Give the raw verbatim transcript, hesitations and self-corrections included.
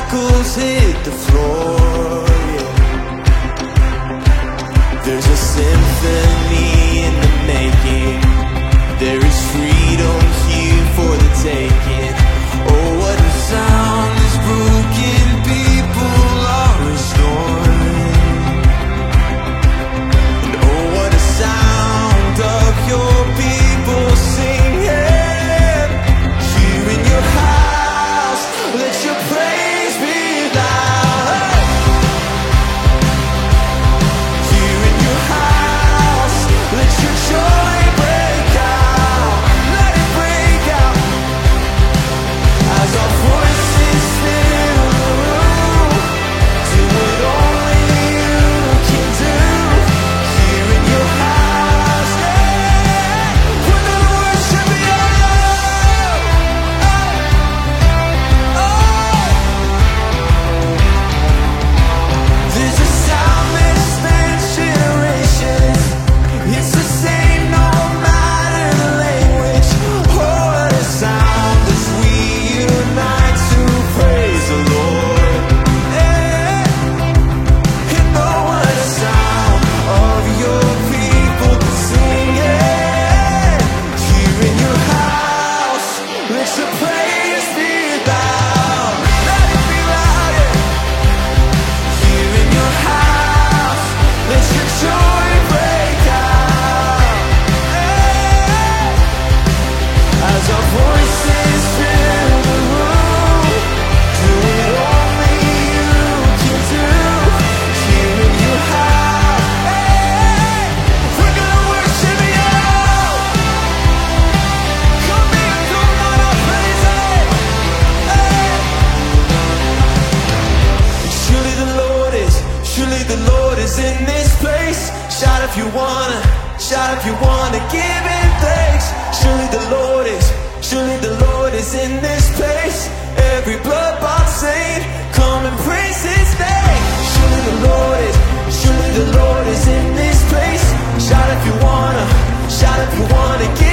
shackles hit the floor, yeah. There's a symphony in the making. There is freedom here for the taking. Oh, what a sound is broken people are restoring. And oh, what a sound of your people singing. Here in your house, let your praise be loud. Here in your house, let your joy break out. Let it break out. As our voices fill the room, do what only you can do. Here in your house, yeah. We're gonna worship you. Oh, oh. There's a sound that spans generations. It's the same no matter the language. Oh, what a sound as we unite to praise the Lord. Yeah. And oh, what a sound of your people singing. Here in your house, let your praise be loud. Let it be loud, yeah. Here in your house, let your joy break out. Yeah. As our voices fill the room, do what only you can do. Here in your house, hey, we're gonna worship you. Come in, come on, our praise, hey, hey. Surely the Lord is, surely the Lord is in this place. Shout if you wanna, shout if you wanna, give him thanks. Surely the Lord is, surely the Lord is in this place. Every blood-bought saint, come and praise his name. Surely the Lord is, surely the Lord is in this place. Shout if you wanna, shout if you wanna, give